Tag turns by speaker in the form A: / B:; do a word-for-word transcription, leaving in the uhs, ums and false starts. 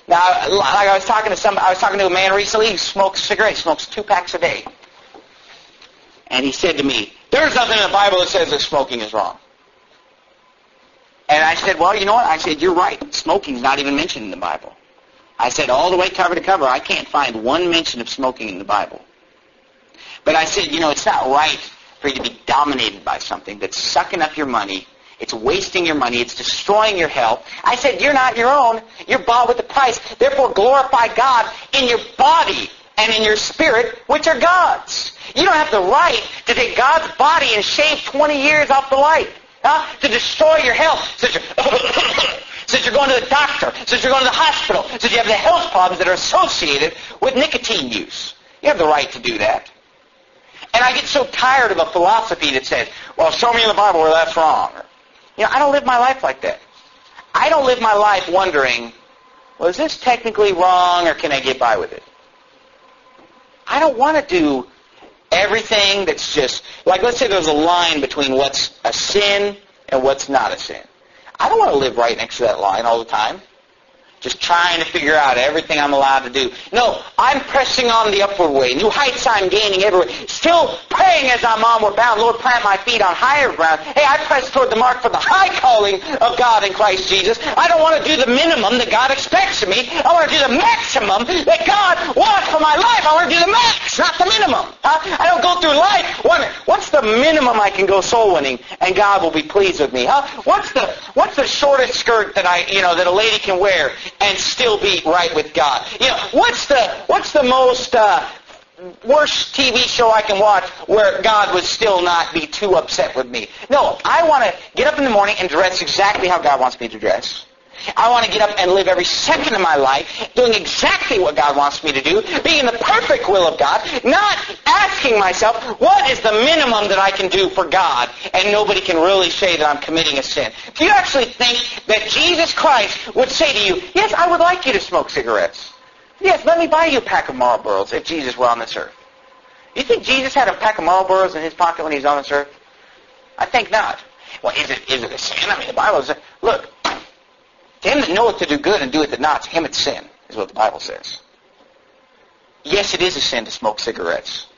A: Now, like I was talking to some, I was talking to a man recently who smokes cigarettes. He smokes two packs a day. And he said to me, "There's nothing in the Bible that says that smoking is wrong." And I said, "Well, you know what?" I said, "You're right. Smoking's not even mentioned in the Bible." I said, all the way cover to cover, I can't find one mention of smoking in the Bible. But I said, you know, it's not right for you to be dominated by something that's sucking up your money. It's wasting your money. It's destroying your health. I said, you're not your own. You're bought with a price. Therefore, glorify God in your body and in your spirit, which are God's. You don't have the right to take God's body and shave twenty years off the life, huh? To destroy your health. Since you're, since you're going to the doctor, since you're going to the hospital, since you have the health problems that are associated with nicotine use. You have the right to do that. And I get so tired of a philosophy that says, well, show me in the Bible where that's wrong. You know, I don't live my life like that. I don't live my life wondering, well, is this technically wrong or can I get by with it? I don't want to do everything that's just, like let's say there's a line between what's a sin and what's not a sin. I don't want to live right next to that line all the time, just trying to figure out everything I'm allowed to do. No, I'm pressing on the upward way. New heights I'm gaining everywhere. Still praying as I'm onward bound. Lord, plant my feet on higher ground. Hey, I press toward the mark for the high calling of God in Christ Jesus. I don't want to do the minimum that God expects of me. I want to do the maximum that God wants for my life. I want to do the max, not the minimum. Huh? I don't go through life wondering, what's the minimum I can go soul winning and God will be pleased with me? Huh? What's the what's the shortest skirt that I you know that a lady can wear and still be right with God? You know, what's the what's the most uh, worst T V show I can watch where God would still not be too upset with me? No, I want to get up in the morning and dress exactly how God wants me to dress. I want to get up and live every second of my life doing exactly what God wants me to do, being in the perfect will of God, not asking myself, what is the minimum that I can do for God? And nobody can really say that I'm committing a sin. Do you actually think that Jesus Christ would say to you, yes, I would like you to smoke cigarettes. Yes, let me buy you a pack of Marlboros if Jesus were on this earth. You think Jesus had a pack of Marlboros in his pocket when he was on this earth? I think not. Well, is it, is it a sin? I mean, the Bible says, look, to him that knoweth to do good and doeth it not, to him it's sin, is what the Bible says. Yes, it is a sin to smoke cigarettes.